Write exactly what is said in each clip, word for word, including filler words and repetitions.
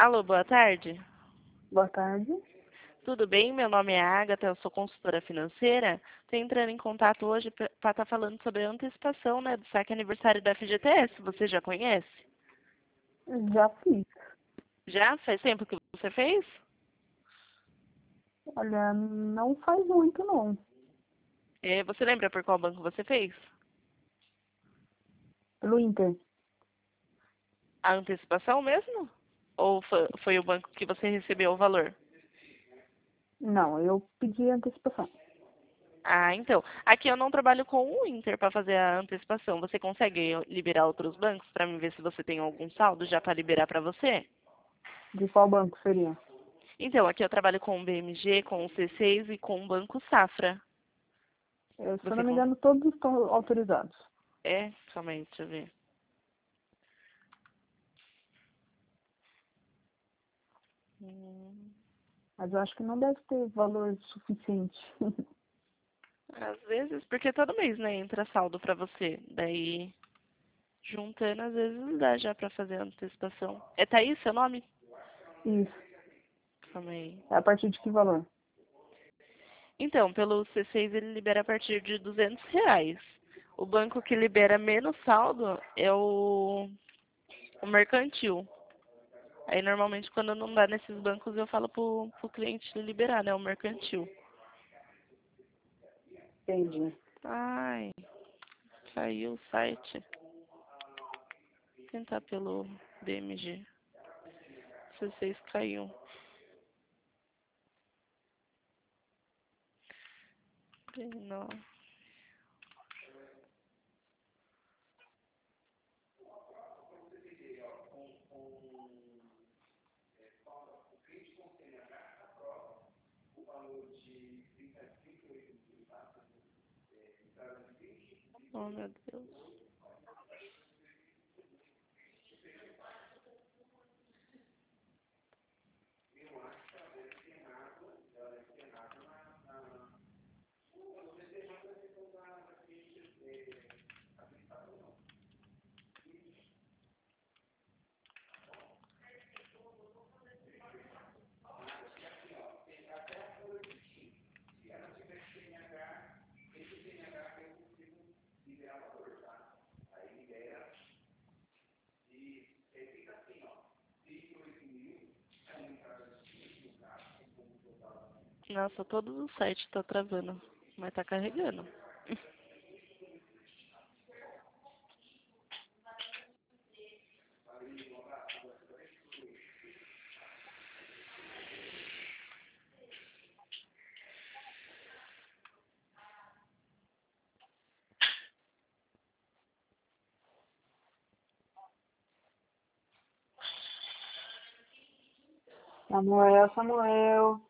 Alô, boa tarde. Boa tarde. Tudo bem? Meu nome é Agatha, eu sou consultora financeira. Estou entrando em contato hoje para estar falando sobre a antecipação, né, do saque aniversário da F G T S. Você já conhece? Já fiz. Já? Faz tempo que você fez? Olha, não faz muito não. É, você lembra por qual banco você fez? Pelo Inter. A antecipação mesmo? Ou foi, foi o banco que você recebeu o valor? Não, eu pedi antecipação. Ah, então. Aqui eu não trabalho com o Inter para fazer a antecipação. Você consegue liberar outros bancos para mim ver se você tem algum saldo já para liberar para você? De qual banco seria? Então, aqui eu trabalho com o B M G, com o C seis e com o Banco Safra. Eu, se eu Você não me con... engano, todos estão autorizados. É? Calma aí, deixa eu ver. Hum, Mas eu acho que não deve ter valor suficiente. às vezes, porque todo mês, né, entra saldo pra você. Daí, juntando, às vezes dá já pra fazer a antecipação. É Thaís seu nome? Isso. Calma aí. É a partir de que valor? Então, pelo C seis ele libera a partir de duzentos reais. O banco que libera menos saldo é o, o mercantil. Aí, normalmente, quando não dá nesses bancos, eu falo pro, pro cliente liberar, né, o mercantil. Entendi. Ai, saiu o site. Vou tentar pelo D M G. C seis caiu. Não. Oh, meu Deus. Nossa, todos os sites tá travando. Mas tá carregando. Samuel, Samuel.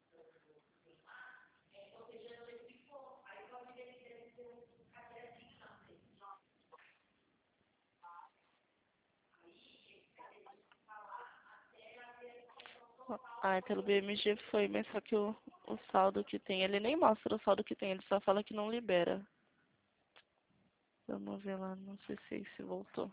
Ai, pelo B M G foi, mas só que o, o saldo que tem, ele nem mostra o saldo que tem, ele só fala que não libera. Vamos ver lá, não sei se se voltou.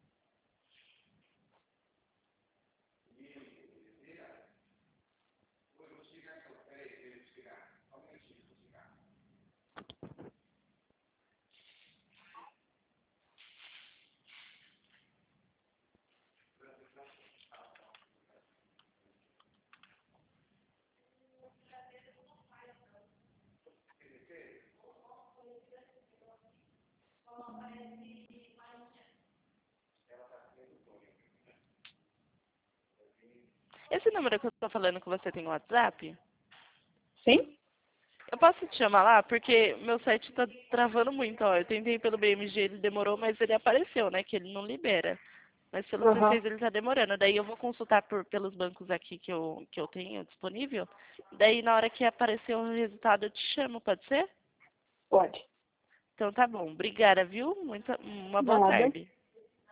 Esse número que eu tô falando que você tem no WhatsApp, Sim? eu posso te chamar lá? Porque meu site tá travando muito, ó. Eu tentei pelo B M G, ele demorou, mas ele apareceu, né? Que ele não libera. Mas pelo C Aham. seis ele tá demorando. Daí eu vou consultar por, pelos bancos aqui que eu, que eu tenho disponível. Daí na hora que aparecer o resultado eu te chamo, pode ser? Pode. Então tá bom. Obrigada, viu? Muita, uma boa Nada. tarde.